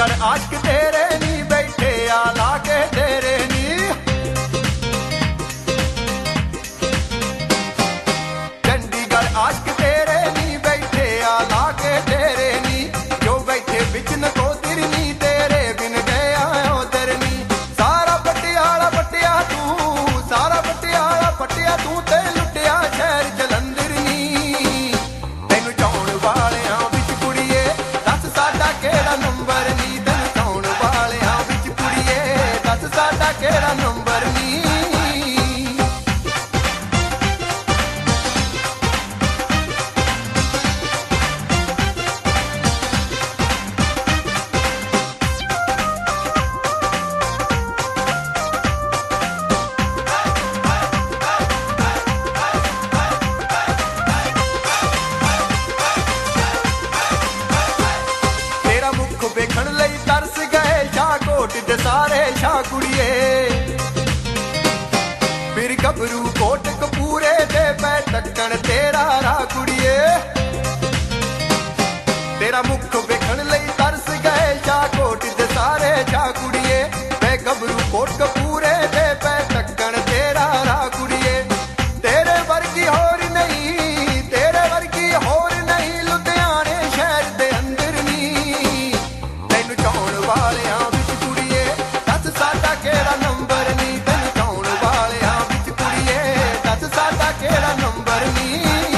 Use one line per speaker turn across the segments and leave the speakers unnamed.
चंडीगढ़ आशिक तेरे नी बैठे आ लागे तेरे नी। चंडीगढ़ आशिक तेरे नी बैठे आ लागे तेरे नी। जो बैठे बिच नकोदर नी तेरे बिन गया उधर नी। सारा पटियाला पटिया तू, सारा पटियाला पटिया तू ते लुटिया शहर जलंधर नी। तेनू चाउण वालियां विच कुड़िए दस साडा केड़ा नंबर नी। तेनू चाउण वालियां विच कुड़िए दस साडा केड़ा नंबर नी। तेरा मुख वेखण लई तरस गए शाहकोट दे सारे शाह कुड़िए। फिर गभरू कोट कपूरे दे पै टक्कण तेरा राह कुड़िए। तेरा मुख वेखण लई तरस गए शाहकोट दे सारे शाह कुड़िए। पै गभरू कोट कपूरे दे पै टक्कण तेरा राह कुड़िए। तेरे वर्गी होर नहीं, तेरे वर्गी होर नहीं लुधियाने शहर दे अंदर नी। तैनू चाउण वालियां विच कुड़िए दस साडा केड़ा नंबर नी। तैनू चाउण वालियां विच कुड़िए दस साडा केड़ा नंबर नी।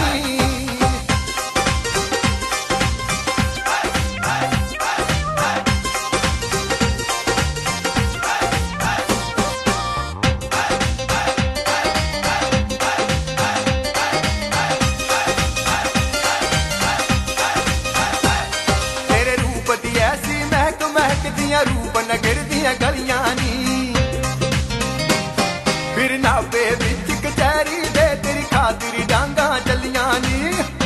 तेरे रूप दी ऐसी महक महकदियां रूपनगर दियां गलियां नी। फिर नाभे विच कचहरी दे तेरी खातिर डांगा चलियां नी।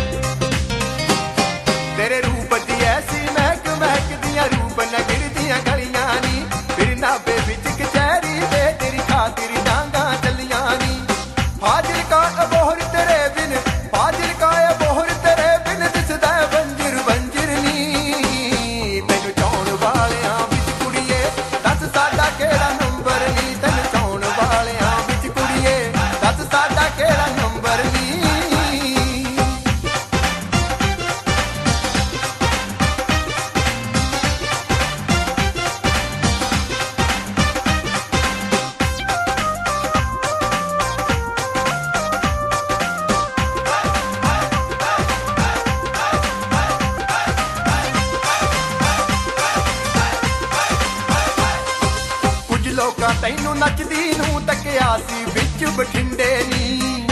तेरे रूप दी ऐसी महक महकदियां रूपनगर दियां गलियां नी। फिर नाभे विच कचहरी दे तेरी खातिर डांगा चलियां नी। फाजिलका अबोहर तेरे बिन, फाजिलका अबोहर तेरे बिन दिसदा बंजर बंजर नी। तैनू चाउण वालियां विच कुड़िए दस साडा केड़ा नंबर नी। तैनू चाउण वालियां विच कुड़िए दस साडा केड़ा नंबर नी। ਕੁਝ ਲੋਕਾਂ ਤੈਨੂੰ ਨੱਚਦੀ ਨੂੰ ਤੱਕਿਆ ਸੀ ਵਿੱਚ ਬਠਿੰਡੇ ਨੀ।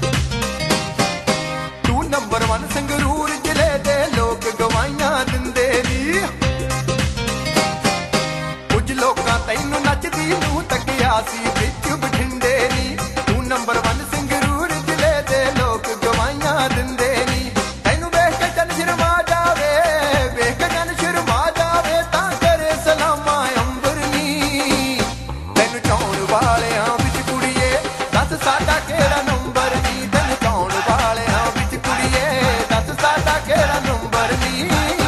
ਤੂੰ ਨੰਬਰ 1 ਸੰਗਰੂਰ ਜ਼ਿਲ੍ਹੇ ਦੇ ਲੋਕ ਗਵਾਈਆਂ ਦਿੰਦੇ ਨੀ। ਕੁਝ ਲੋਕਾਂ ਤੈਨੂੰ ਨੱਚਦੀ ਨੂੰ ਤੱਕਿਆ ਸੀ ਵਿੱਚ ਬਠਿੰਡੇ ਨੀ। ਤੂੰ ਨੰਬਰ 1 ਸੰਗਰੂਰ ਜ਼ਿਲ੍ਹੇ ਦੇ ਲੋਕ ਗਵਾਈਆਂ ਦਿੰਦੇ ਨੀ। ਤੈਨੂੰ ਵੇਖ ਕੇ ਜਨ ਸ਼ਰਮਾ ਜਾਵੇ, ਵੇਖ ਕੇ ਜਨ ਸ਼ਰਮਾ ਜਾਵੇ ਤਾਂ ਕਰੇ ਸਲਾਮਾਂ ਅੰਬਰ ਨੀ। ਤੈਨੂੰ ਚਾਉਣ ਵਾਲਿਆਂ ਵਿੱਚ ਕੁੜੀਏ ਦਸ ਸਾਡਾ ਕਿਹੜਾ ਨੰਬਰ ਨੀ। ਤੈਨੂੰ ਚਾਉਣ ਵਾਲਿਆਂ ਵਿੱਚ ਕੁੜੀਏ ਦਸ ਸਾਡਾ ਕਿਹੜਾ ਨੰਬਰ ਨੀ।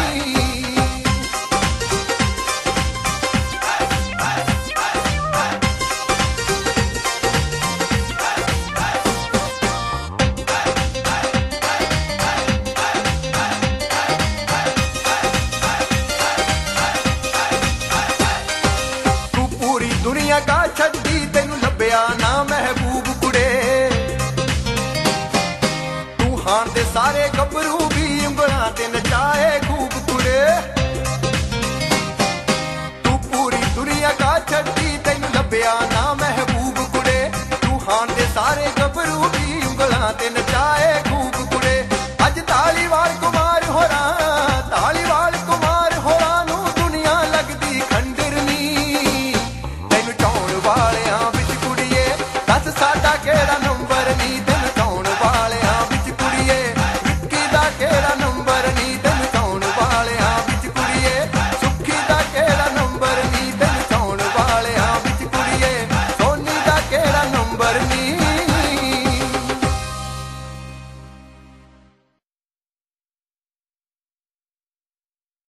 ਤੂੰ ਪੂਰੀ ਦੁਨੀਆ ਕਾ ਛੱਡੀ ਤੈਨੂੰ ਲੱਭਿਆ ਨਾ ਮਹਿਬੂਬ ਕੁੜੇ। ਤੂੰ ਹਾਣ ਦੇ ਸਾਰੇ